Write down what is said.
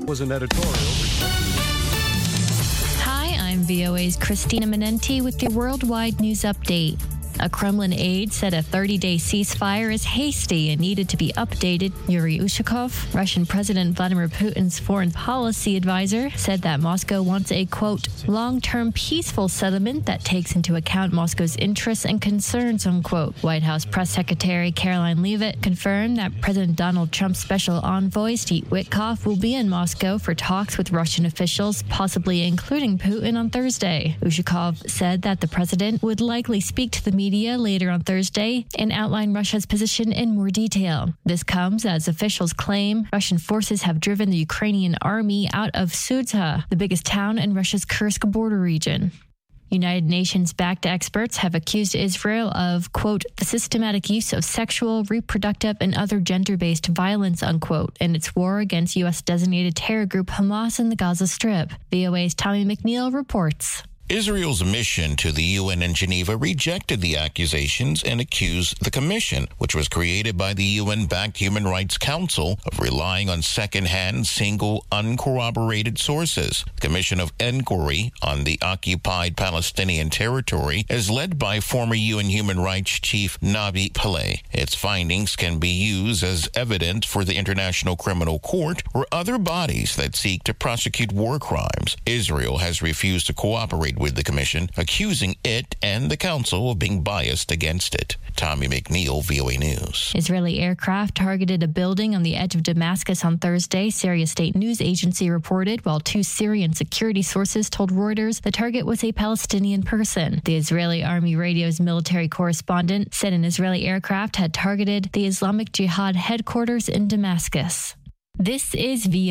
Was an editorial. Hi, I'm VOA's Christina Menenti with the Worldwide News Update. A Kremlin aide said a 30-day ceasefire is hasty and needed to be updated. Yuri Ushakov, Russian President Vladimir Putin's foreign policy advisor, said that Moscow wants a, quote, long-term peaceful settlement that takes into account Moscow's interests and concerns, unquote. White House Press Secretary Caroline Leavitt confirmed that President Donald Trump's special envoy, Steve Witkoff, will be in Moscow for talks with Russian officials, possibly including Putin on Thursday. Ushakov said that the president would likely speak to the media later on Thursday and outline Russia's position in more detail. This comes as officials claim Russian forces have driven the Ukrainian army out of Sudzha, the biggest town in Russia's Kursk border region. United Nations-backed experts have accused Israel of, quote, the systematic use of sexual, reproductive, and other gender-based violence, unquote, in its war against U.S.-designated terror group Hamas in the Gaza Strip. VOA's Tommy McNeil reports. Israel's mission to the UN in Geneva rejected the accusations and accused the commission, which was created by the UN-backed Human Rights Council, of relying on second-hand, single, uncorroborated sources. The Commission of Inquiry on the occupied Palestinian territory is led by former UN Human Rights Chief Nabi Pillay. Its findings can be used as evidence for the International Criminal Court or other bodies that seek to prosecute war crimes. Israel has refused to cooperate with the commission, accusing it and the council of being biased against it. Tommy McNeil, VOA News. Israeli aircraft targeted a building on the edge of Damascus on Thursday, Syria State News Agency reported, while two Syrian security sources told Reuters the target was a Palestinian person. The Israeli Army Radio's military correspondent said an Israeli aircraft had targeted the Islamic Jihad headquarters in Damascus. This is VOA.